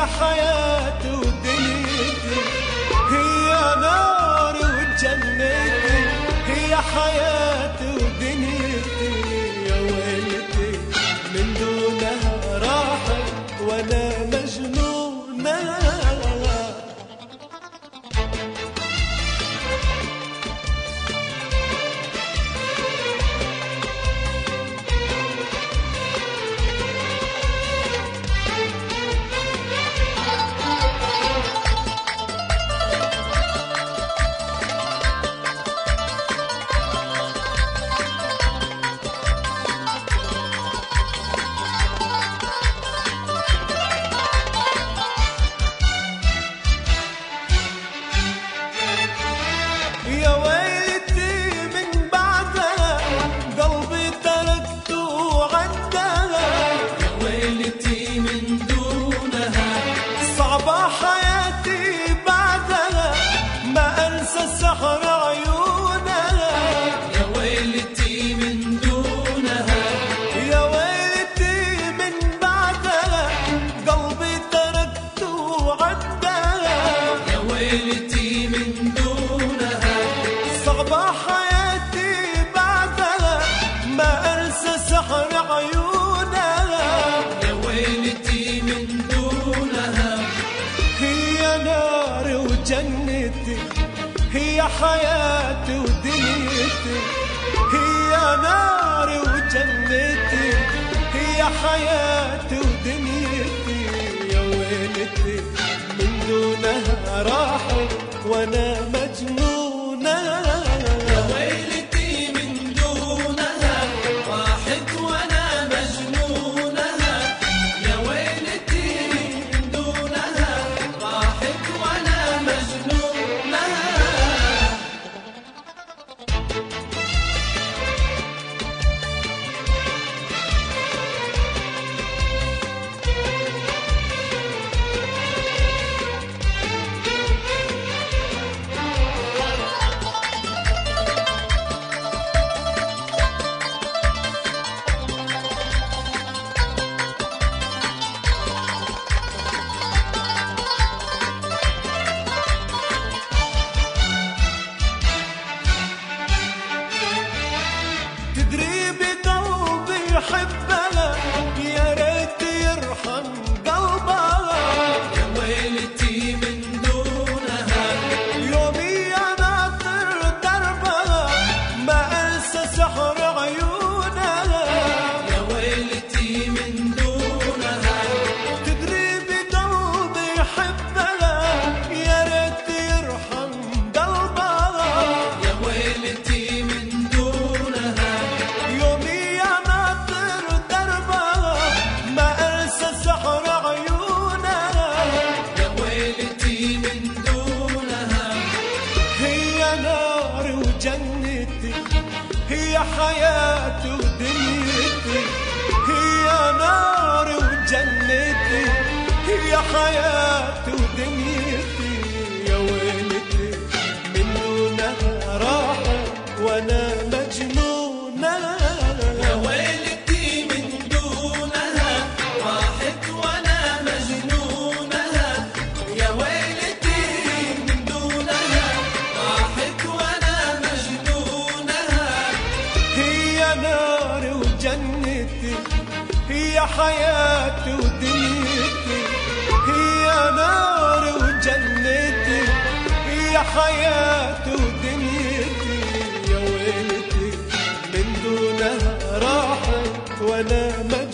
حياتي ودنيتي، هي ناري وجنتي، هي حياتي ودنيتي. يا ويلتي من دونها راحت وانا مجنونة. يا ويلتي من بعدها قلبي تركته وعدها، يا ويلتي من دونها صعبة حياتي بعدها ما أنسى سحر عيونها. يا ويلتي من دونها يا ويلتي من بعدها قلبي تركته وعدها، يا ويلتي من دونها صعبة حياتي بعدها ما أنسى سحر عيونها. يا ويلتي من دونها هي ناري وجنتي، هي حياتي ودنيتي، هي ناري وجنتي، هي حياتي ودنيتي. يا ويلتي من دونها راحت وانا مجنونة. يا ويلتي من دونها راحت وانا مجنونها. يا ويلتي من دونها راحت وانا مجنونها. تدري بقلبي يحبها، يا ريت يرحم قلبها. يا ويلتي من دونها يومي ناطر دربها ما انسى سحر عيونها. يا ويلتي من دونها تدري بقلبي يحبها، يا ريت يرحم قلبها. يا ويلتي من دونها يومي ناطر دربها ما انسى سحر عيونها. يا ويلتي من دونها هي ناري وجنتي، هي حياتي ودنيتي، هي ناري وجنتي، هي حياتي ودنيتي. يا ويلتي من دونها راحت وانا مجنونة. يا ويلتي من دونها راحت وانا مجنونها. يا ويلتي من دونها راحت وانا مجنونها. هي ناري وجنتي، هي حياتي ودنيتي، هي ناري وجنتي، هي حياتي ودنيتي. يا ويلتي من دونها راحت وانا